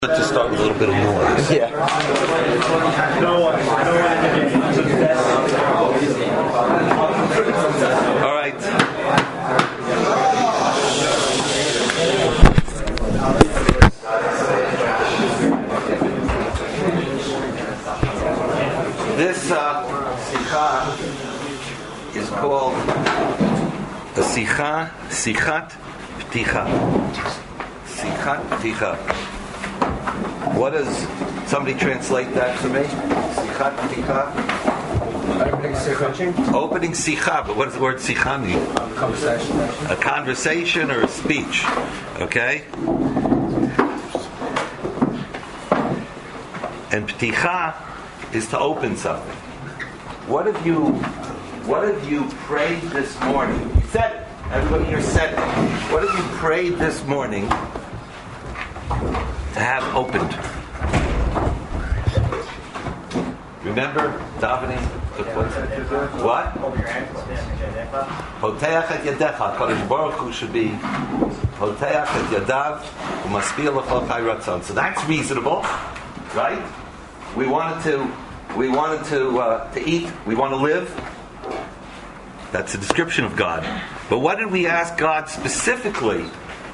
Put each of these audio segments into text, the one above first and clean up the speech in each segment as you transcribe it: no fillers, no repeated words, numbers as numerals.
Let's just start with a little bit of noise. Yeah. All right. This sikha is called a sichat pticha. Sichat pticha. What does somebody translate that for me? Sichat pticha. Opening sikha, but what does the word sikha mean? A conversation or a speech. Okay? And pticha is to open something. What have you prayed this morning? You said it. Everybody here said it. What have you prayed this morning to have opened? Remember davening? What? Poteach et yadecha. Kadosh Baruch Hu should be Poteach et yadav umaspil l'chol chai ratzon. So that's reasonable, right? We wanted to eat. We want to live. That's a description of God. But what did we ask God specifically?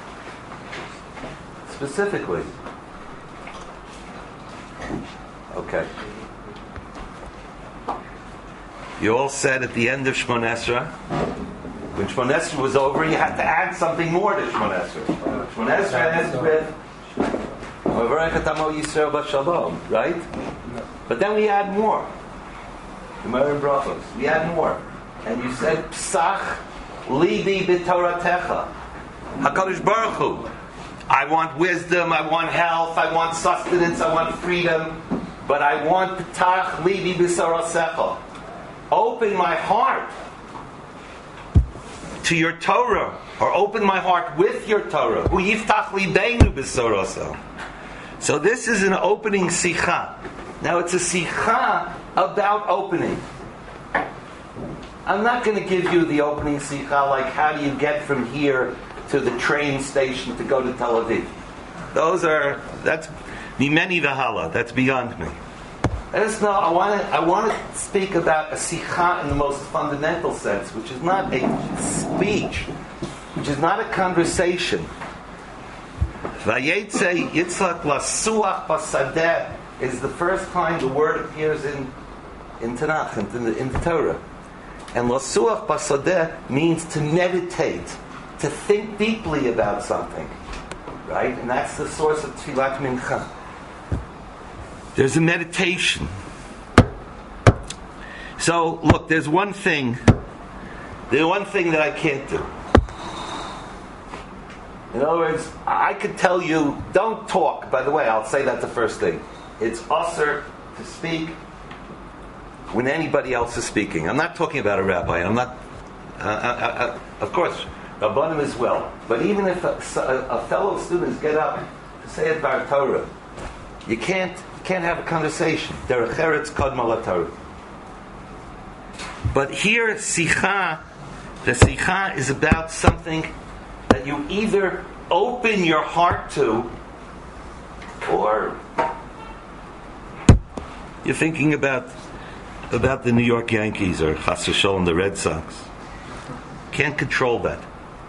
Okay. You all said at the end of Shmon Esrei, when Shmon Esrei was over, you had to add something more to Shmon Esrei. Shmon Esrei ends with Yisrael b'Shalom, right? But then we add more. Gemara and Brachos. We add more. And you said, Psach libi b'Toratecha. HaKadosh Baruch Hu. I want wisdom, I want health, I want sustenance, I want freedom, but I want Ptach libi b'Sarasecha. Open my heart to your Torah, or open my heart with your Torah. Hu yiftach libeinu b'Sarasecha. So this is an opening sikha. Now it's a sikha about opening. I'm not going to give you the opening sikha like how do you get from here to the train station to go to Tel Aviv. That's mimeni v'hala. That's beyond me. I want to speak about a sikha in the most fundamental sense, which is not a speech, which is not a conversation. Vayetze Yitzchak lasuach basadeh is the first time the word appears in Tanakh, in the Torah. And lasuach basadeh means to meditate, to think deeply about something. Right? And that's the source of Tfilat Mincha. There's a meditation. So, look, there's one thing that I can't do. In other words, I could tell you, don't talk. By the way, I'll say that the first thing. It's usher to speak when anybody else is speaking. I'm not talking about a rabbi. I'm not, of course, Rabbanim as well. But even if a fellow students get up to say a Bar Torah, you can't have a conversation. Derech Eretz Kodma LaTorah. But here, the sikha is about something that you either open your heart to, or you're thinking about the New York Yankees or Chas v'Sholom the Red Sox. Can't control that.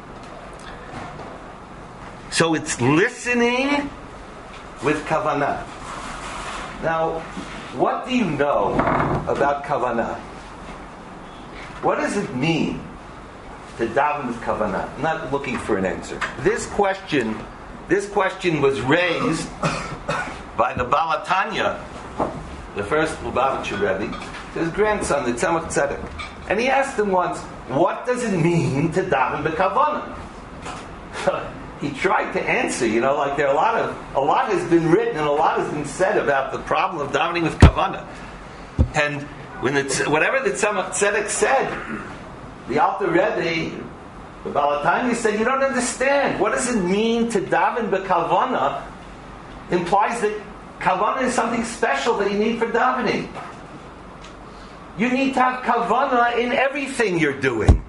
So it's listening with kavanah. Now, what do you know about kavanah? What does it mean to daven with kavanah? I'm not looking for an answer. This question was raised by the Baal HaTanya, the first Lubavitcher Rebbe, to his grandson, the Tzemach Tzedek. And he asked him once, what does it mean to daven b'kavanah? He tried to answer, like there are a lot has been written and a lot has been said about the problem of davening with kavanah. And whatever the Tzemach Tzedek said, the Alter Rebbe, the Baal HaTanya said, you don't understand. What does it mean to daven b'kavanah? Implies that kavanah is something special that you need for davening. You need to have kavanah in everything you're doing.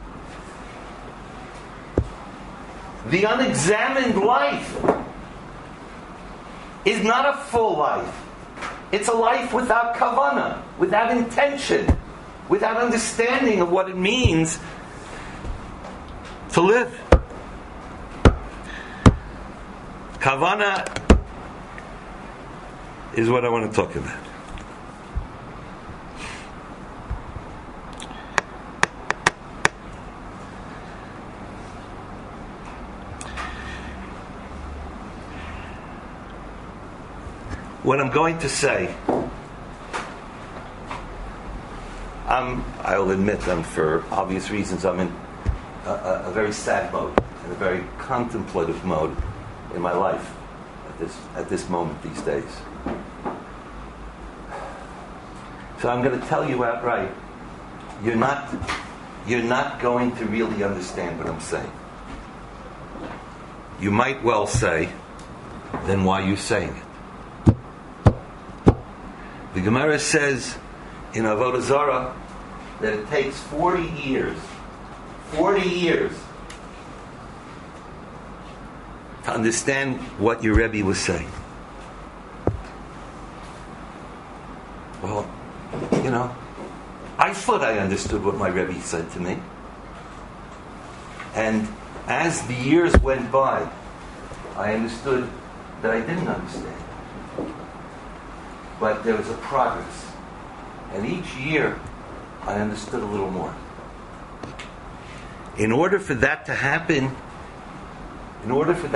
The unexamined life is not a full life. It's a life without kavanah, without intention, without understanding of what it means to live. Kavanah is what I want to talk about. What I'm going to say, I'll admit for obvious reasons, I'm in a very sad mode and a very contemplative mode in my life at this moment these days. So I'm going to tell you outright, you're not going to really understand what I'm saying. You might well say, then why are you saying it? The Gemara says in Avodah Zarah that it takes 40 years to understand what your Rebbe was saying. Well, I thought I understood what my Rebbe said to me. And as the years went by, I understood that I didn't understand. But there was a progress. And each year, I understood a little more. In order for that to happen, and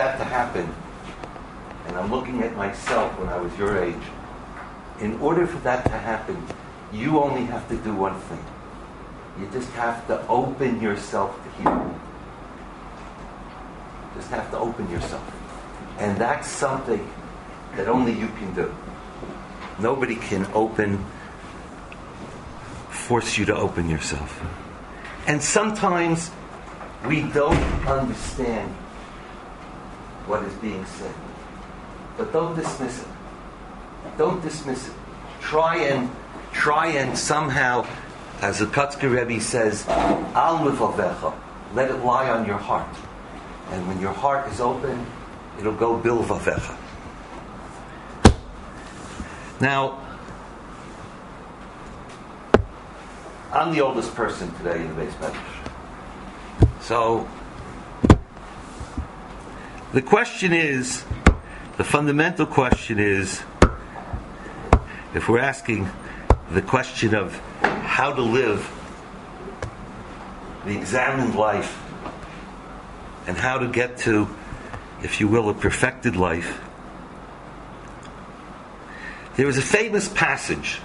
I'm looking at myself when I was your age, in order for that to happen, you only have to do one thing. You just have to open yourself to hear. Just have to open yourself. And that's something that only you can do. Nobody can force you to open yourself. And sometimes we don't understand what is being said. But don't dismiss it. Don't dismiss it. Try and somehow, as the Kotzker Rebbe says, al levavecha, let it lie on your heart. And when your heart is open, it'll go bilvavecha. Now, I'm the oldest person today in the Beis Medrash. So, the fundamental question is, if we're asking the question of how to live the examined life and how to get to, if you will, a perfected life, there is a famous passage.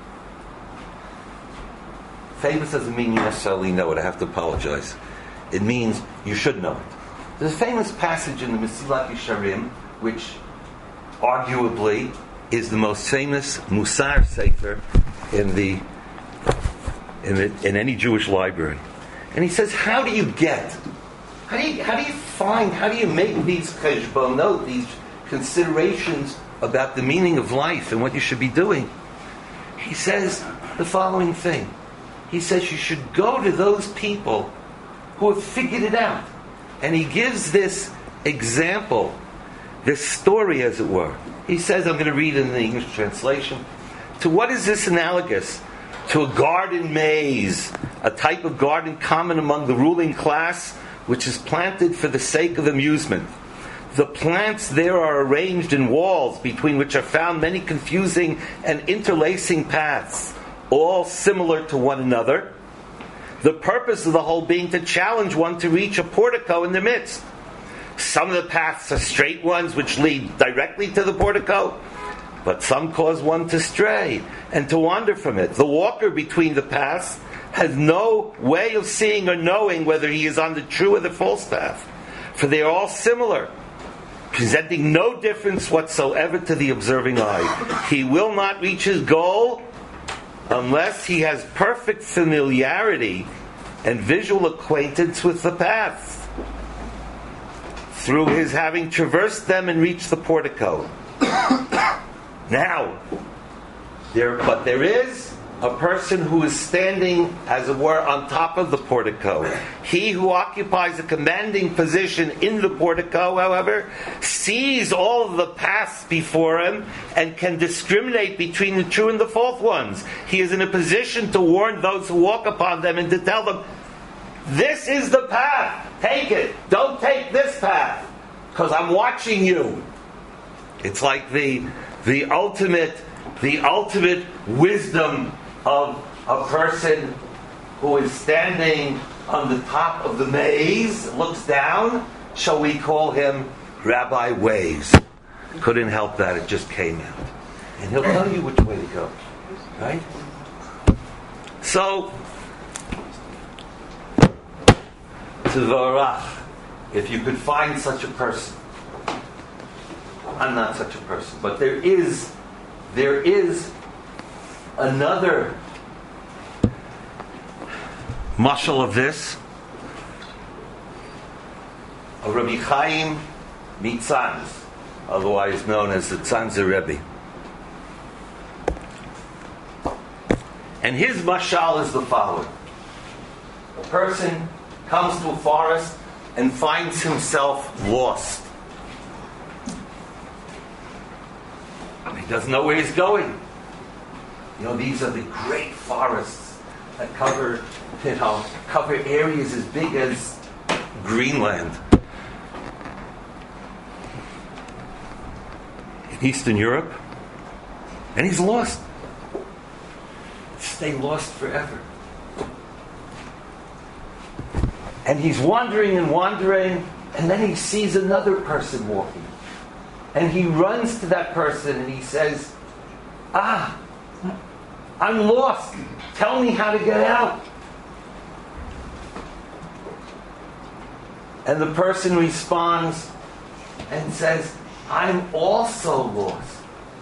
Famous doesn't mean you necessarily know it. I have to apologize. It means you should know it. There's a famous passage in the Mesilat Yesharim, which arguably is the most famous Musar Sefer in any Jewish library. And he says, how do you make these cheshbonot, these considerations about the meaning of life and what you should be doing? He says the following thing. He says you should go to those people who have figured it out. And he gives this example, this story as it were. He says, I'm going to read in the English translation, to what is this analogous? To a garden maze, a type of garden common among the ruling class, which is planted for the sake of amusement. The plants there are arranged in walls, between which are found many confusing and interlacing paths, all similar to one another. The purpose of the whole being to challenge one to reach a portico in the midst. Some of the paths are straight ones which lead directly to the portico, but some cause one to stray and to wander from it. The walker between the paths has no way of seeing or knowing whether he is on the true or the false path, for they are all similar, presenting no difference whatsoever to the observing eye. He will not reach his goal unless he has perfect familiarity and visual acquaintance with the paths, through his having traversed them and reached the portico. Now, there is a person who is standing, as it were, on top of the portico. He who occupies a commanding position in the portico, however, sees all of the paths before him and can discriminate between the true and the false ones. He is in a position to warn those who walk upon them and to tell them, this is the path, take it, don't take this path, because I'm watching you. It's like the ultimate wisdom of a person who is standing on the top of the maze, looks down. Shall we call him Rabbi Ways? Couldn't help that, it just came out. And he'll tell you which way to go. Right? So, Tvarach, if you could find such a person. I'm not such a person, but there is another mashal of this, a Rabbi Chaim Mitzanz, otherwise known as the Tzanzer Rebbe. And his mashal is the following. A person comes to a forest and finds himself lost. He doesn't know where he's going. You know, these are the great forests that cover areas as big as Greenland. In Eastern Europe. And he's lost. Stay lost forever. And he's wandering, and then he sees another person walking. And he runs to that person and he says, I'm lost. Tell me how to get out. And the person responds and says, I'm also lost.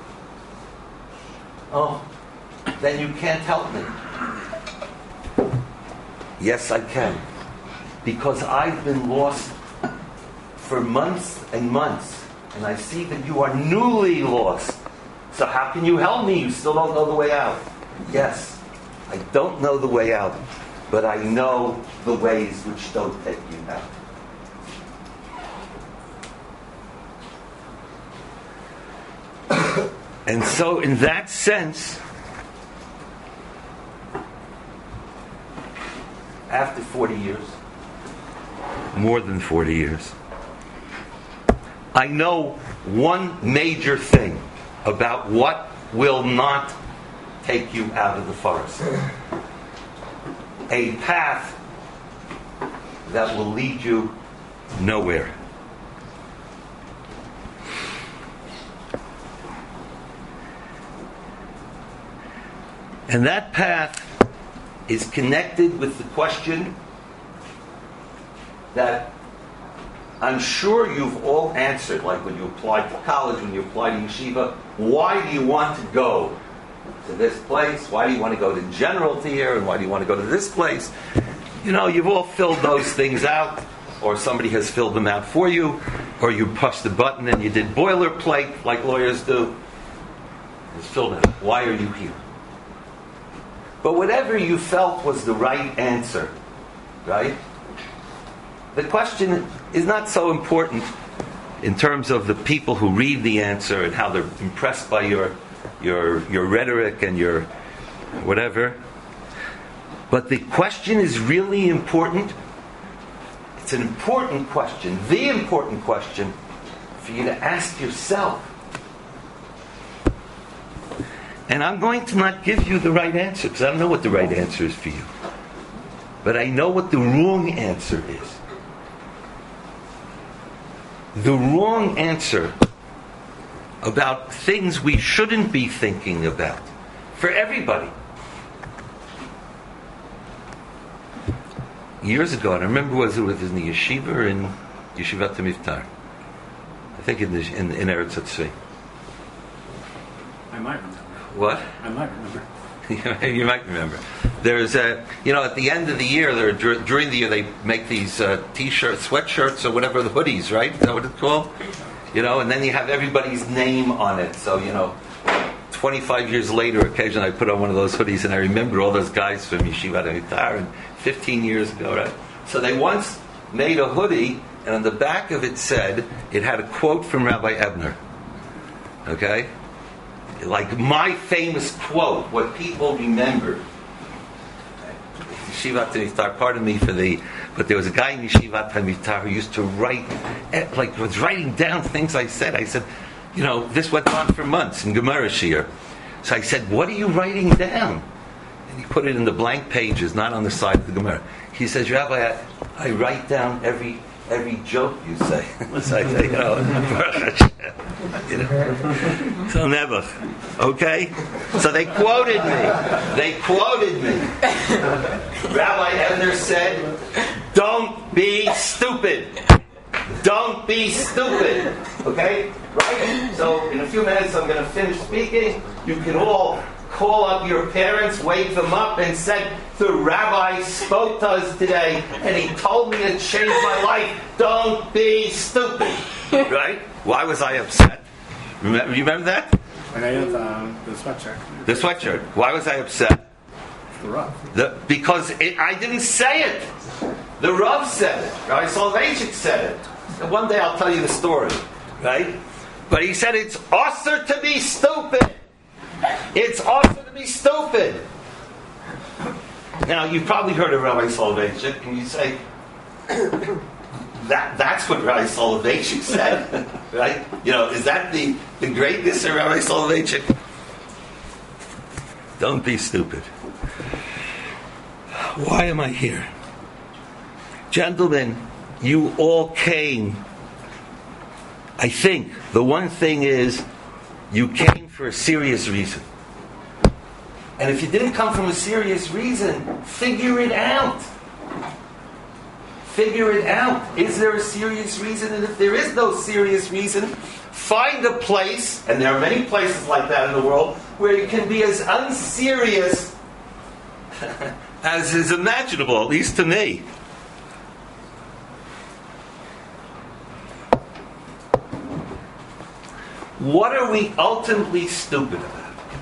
Oh, then you can't help me. Yes, I can. Because I've been lost for months and months. And I see that you are newly lost. So how can you help me? You still don't know the way out. Yes, I don't know the way out, but I know the ways which don't take you out. And so in that sense, after 40 years, more than 40 years, I know one major thing about what will not take you out of the forest. A path that will lead you nowhere. And that path is connected with the question that I'm sure you've all answered, like when you applied to college, when you applied to yeshiva. Why do you want to go to this place? Why do you want to go to generalty here? And why do you want to go to this place? You know, you've all filled those things out, or somebody has filled them out for you, or you pushed the button and you did boilerplate like lawyers do. It's filled out. Why are you here? But whatever you felt was the right answer, right? The question is not so important in terms of the people who read the answer and how they're impressed by your rhetoric and your whatever. But the question is really important. It's an important question, the important question for you to ask yourself. And I'm going to not give you the right answer because I don't know what the right answer is for you. But I know what the wrong answer is. The wrong answer about things we shouldn't be thinking about for everybody. Years ago, I remember was it in the yeshiva or in Yeshivat HaMivtar? I think in Eretz Hatzvi. I might remember. What? I might remember. You might remember. There's at the end of the year, during the year, they make these t-shirts, sweatshirts, or whatever, the hoodies, right? Is that what it's called? And then you have everybody's name on it. So, 25 years later, occasionally I put on one of those hoodies and I remember all those guys from Yeshivat Amitar and 15 years ago, right? So they once made a hoodie, and on the back of it said, it had a quote from Rabbi Ebner. Okay? Like my famous quote, what people remember. Yeshivat Amitar, pardon me but there was a guy in Yeshivat Amitar who used to write, like was writing down things I said. I said, this went on for months in Gemara Shir. So I said, what are you writing down? And he put it in the blank pages, not on the side of the Gemara. He says, Rabbi, I write down every joke you say. So I say, so never. Okay? So they quoted me. Rabbi Ebner said, don't be stupid. Don't be stupid. Okay? Right? So in a few minutes I'm going to finish speaking. You can all call up your parents, wake them up, and said, the rabbi spoke to us today, and he told me to change my life. Don't be stupid. Right? Why was I upset? You remember that? And I had the sweatshirt. The sweatshirt. Why was I upset? The Rav. Because I didn't say it. The Rav said it. Rabbi Soloveitchik said it. And one day I'll tell you the story. Right? But he said it's usher to be stupid. It's usher to be stupid. Now, you've probably heard of Rabbi Soloveitchik, and you say, that's what Rabbi Soloveitchik said, right? Is that the greatness of Rabbi Soloveitchik? Don't be stupid. Why am I here? Gentlemen, you all came. I think the one thing is, you came for a serious reason. And if you didn't come from a serious reason, figure it out. Figure it out. Is there a serious reason? And if there is no serious reason, find a place, and there are many places like that in the world, where you can be as unserious as is imaginable, at least to me. What are we ultimately stupid about?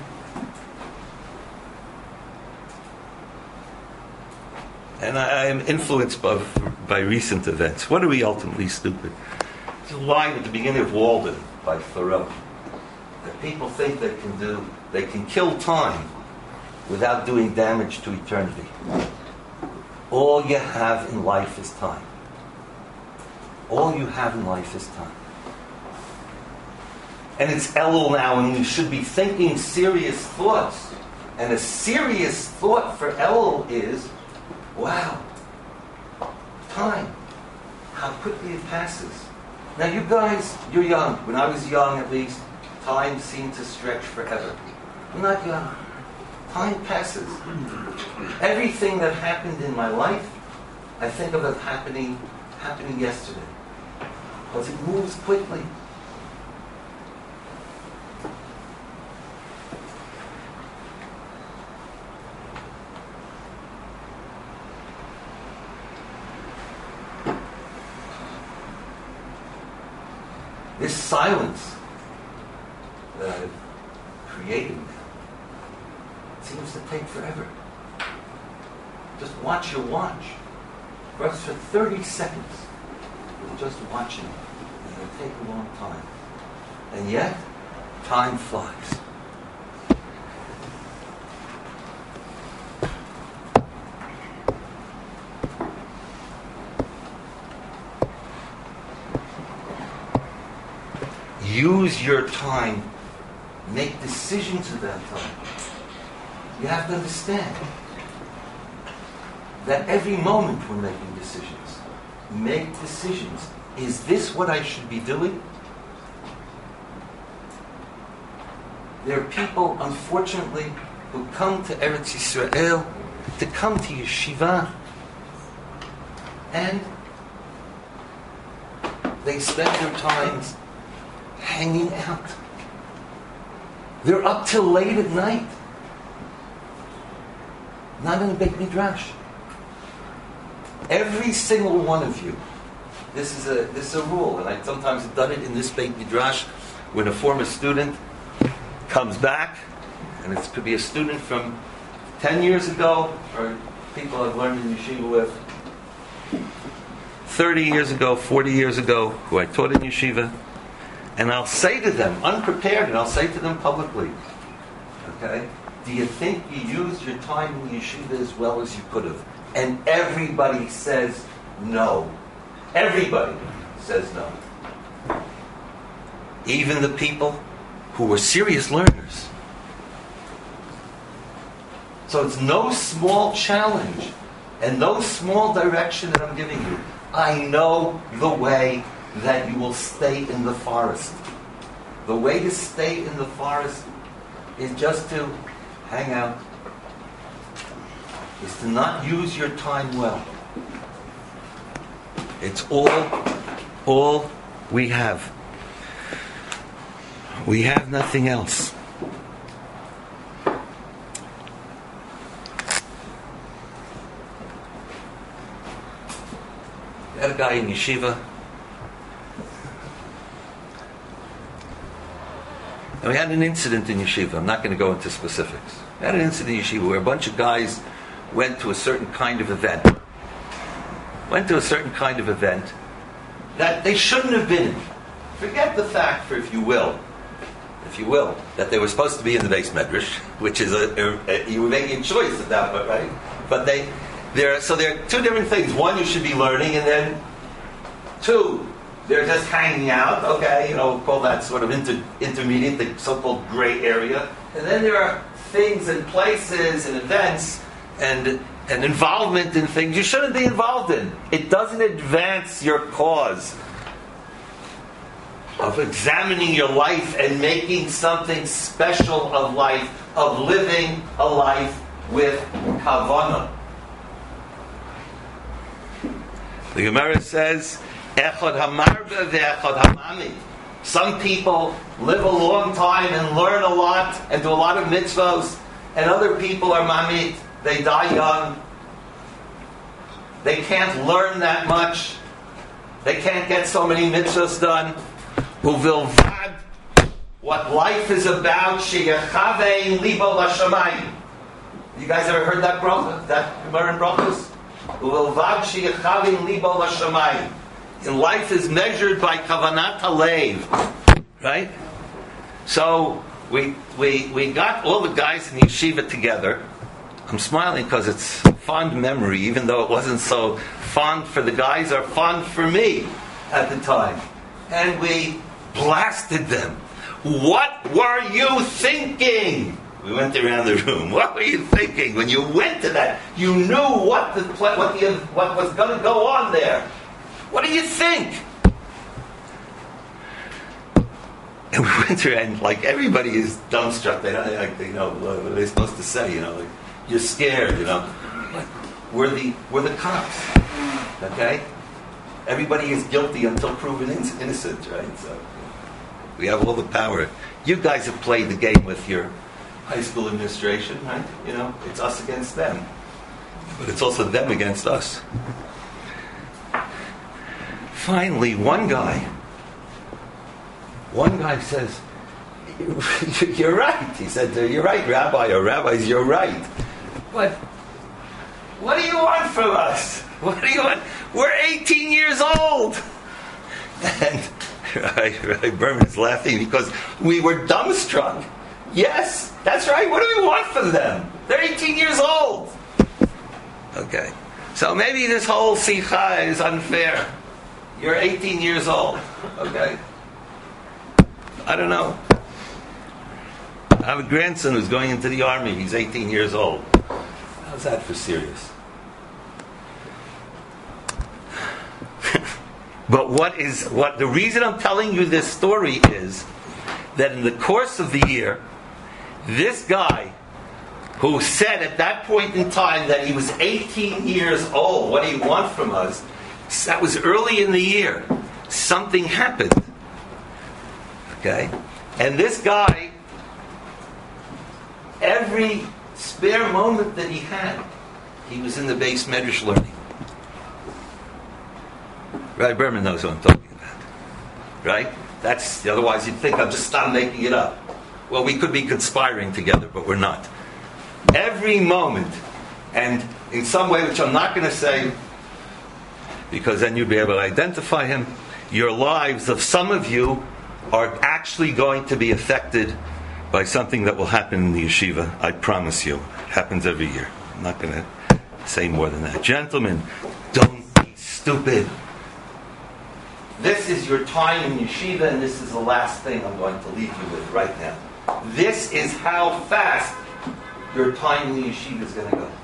And I am influenced by recent events. What are we ultimately stupid? There's a line at the beginning of Walden by Thoreau that people think they can kill time without doing damage to eternity. All you have in life is time. All you have in life is time. And it's Elul now, and we should be thinking serious thoughts. And a serious thought for Elul is, wow, time, how quickly it passes. Now you guys, you're young. When I was young, at least, time seemed to stretch forever. I'm not young. Time passes. Everything that happened in my life, I think of it happening yesterday. Because it moves quickly. This silence that I've created seems to take forever. Just watch your watch. For us, for 30 seconds, we're just watching it. And it'll take a long time. And yet, time flies. Use your time. Make decisions about time. You have to understand that every moment we're making decisions. Make decisions. Is this what I should be doing? There are people, unfortunately, who come to Eretz Yisrael, to come to Yeshiva, and they spend their times hanging out. They're up till late at night. Not in a Beit Midrash. Every single one of you. This is a rule, and I sometimes have done it in this Beit Midrash when a former student comes back And it could be a student from 10 years ago, or people I've learned in yeshiva with 30 years ago, 40 years ago, who I taught in yeshiva. And I'll say to them, unprepared, and I'll say to them publicly, okay, do you think you used your time in yeshiva as well as you could have? And everybody says no. Everybody says no. Even the people who were serious learners. So it's no small challenge and no small direction that I'm giving you. I know the way that you will stay in the forest. The way to stay in the forest is just to hang out. Is to not use your time well. It's all we have. We have nothing else. I had a guy in yeshiva, and we had an incident in yeshiva. I'm not going to go into specifics. We had an incident in yeshiva where a bunch of guys went to a certain kind of event. Went to a certain kind of event that they shouldn't have been. Forget the fact, for if you will, that they were supposed to be in the Beis Medrash, which is you were making a choice at that point, right? But there are two different things. One, you should be learning, and then two, they're just hanging out. Okay, we'll call that sort of intermediate, the so-called gray area. And then there are things and places and events and involvement in things you shouldn't be involved in. It doesn't advance your cause of examining your life and making something special of life, of living a life with kavanah. The Gemara says, Echad hamarba ve'echad hamami. Some people live a long time and learn a lot and do a lot of mitzvahs, and other people are mamit. They die young. They can't learn that much. They can't get so many mitzvahs done. Uvilvad, what life is about, sheyachavein libo l'shamayim. You guys ever heard that bracha? That Gemara in Brachos? Uvilvad sheyachavein libo l'shamayim. And life is measured by kavanat halev, right? So we got all the guys in yeshiva together. I'm smiling because it's fond memory, even though it wasn't so fond for the guys or fond for me at the time. And we blasted them. What were you thinking? We went around the room. What were you thinking when you went to that? You knew what was going to go on there. What do you think? And we went around, and like everybody is dumbstruck. They know what are they supposed to say? Like, you're scared. Like, we're the cops. Okay. Everybody is guilty until proven innocent, right? So we have all the power. You guys have played the game with your high school administration, right? It's us against them, but it's also them against us. Finally, one guy says, "You're right." He said, "You're right, Rabbi, or rabbis, you're right. But what do you want from us? What do you want? We're 18 years old." And Rabbi Berman is laughing because we were dumbstruck. Yes, that's right. What do we want from them? They're 18 years old. Okay. So maybe this whole sikha is unfair. You're 18 years old. Okay. I don't know. I have a grandson who's going into the army. He's 18 years old. How's that for serious? But the reason I'm telling you this story is that in the course of the year, this guy who said at that point in time that he was 18 years old, what do you want from us? That was early in the year. Something happened. Okay? And this guy, every spare moment that he had, he was in the Beis Medrash learning. Rabbi Berman knows what I'm talking about. Right? Otherwise you'd think I'm just making it up. Well, we could be conspiring together, but we're not. Every moment, and in some way which I'm not going to say, because then you'll be able to identify him, your lives of some of you are actually going to be affected by something that will happen in the yeshiva. I promise you. It happens every year. I'm not going to say more than that. Gentlemen, don't be stupid. This is your time in yeshiva, and this is the last thing I'm going to leave you with right now. This is how fast your time in the yeshiva is going to go.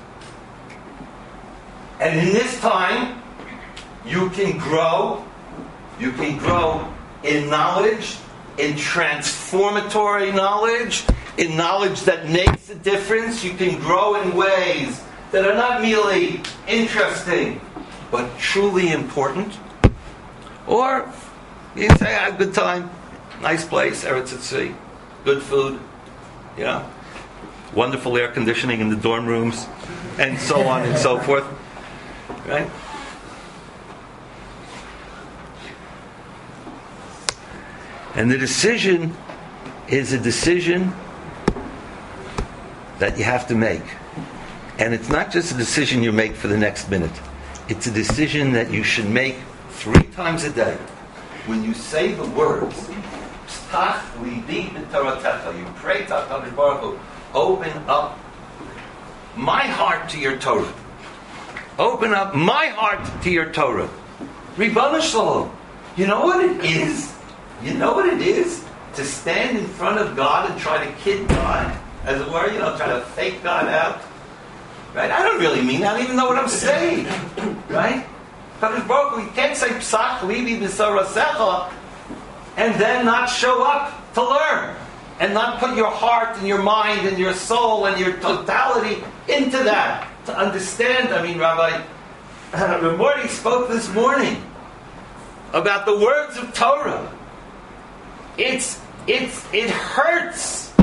And in this time, you can grow. You can grow in knowledge, in transformatory knowledge, in knowledge that makes a difference. You can grow in ways that are not merely interesting, but truly important. Or you can say, I had a good time, nice place, Eretz Tzvi, good food, wonderful air conditioning in the dorm rooms, and so on and so forth. Right? And the decision is a decision that you have to make. And it's not just a decision you make for the next minute. It's a decision that you should make 3 times a day. When you say the words, Ptach libi b'toratecha, you pray to HaKadosh Baruch Hu, open up my heart to your Torah. Open up my heart to your Torah. Ribono Shalom. You know what it is? You know what it is? To stand in front of God and try to kid God, as it were, try to fake God out. Right? I don't really mean that. I don't even know what I'm saying. Right? HaKadosh Baruch Hu, you can't say Psach Libi B'Sorasecha and then not show up to learn. And not put your heart and your mind and your soul and your totality into that. To understand, Rabbi Ramorty spoke this morning about the words of Torah. It hurts.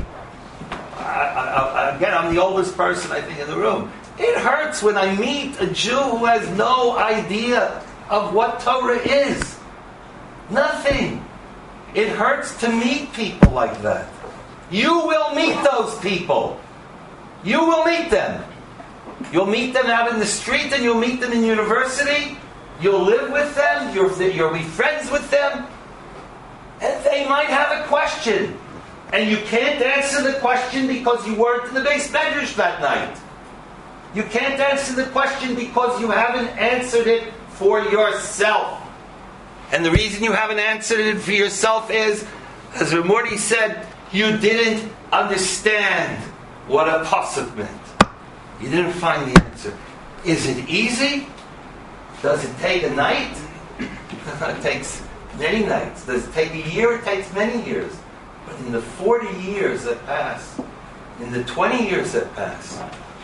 Again, I'm the oldest person, I think, in the room. It hurts when I meet a Jew who has no idea of what Torah is. Nothing. It hurts to meet people like that. You will meet those people. You will meet them. You'll meet them out in the street, and you'll meet them in university. You'll live with them. You'll be friends with them. And they might have a question. And you can't answer the question because you weren't in the Beis Medrash that night. You can't answer the question because you haven't answered it for yourself. And the reason you haven't answered it for yourself is, as Ramorty said, you didn't understand what a pasuk meant. You didn't find the answer. Is it easy? Does it take a night? It takes many nights. Does it take a year? It takes many years. But in the 40 years that pass, in the 20 years that pass,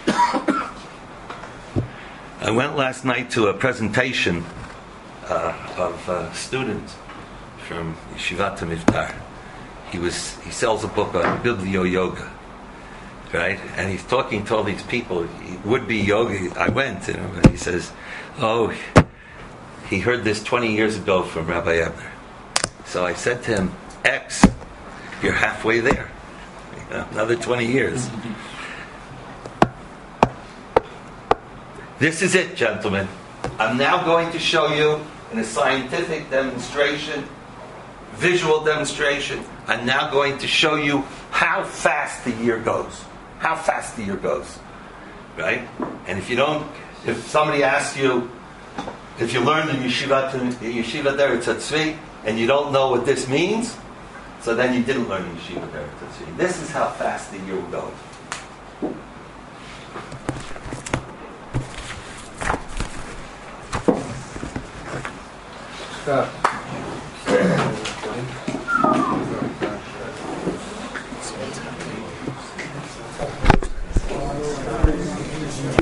I went last night to a presentation of a student from Yeshivat HaMivtar. He sells a book on Biblio Yoga, right? And he's talking to all these people, would-be yogi. I went, and he says, he heard this 20 years ago from Rabbi Ebner. So I said to him, X, you're halfway there. Another 20 years. This is it, gentlemen. I'm now going to show you in a scientific demonstration, visual demonstration. I'm now going to show you how fast the year goes. How fast the year goes. Right? And if somebody asks you, if you learned in Yeshiva there at Tzvi, and you don't know what this means, so then you didn't learn in Yeshiva there at Tzvi. This is how fast the year will go. Stop.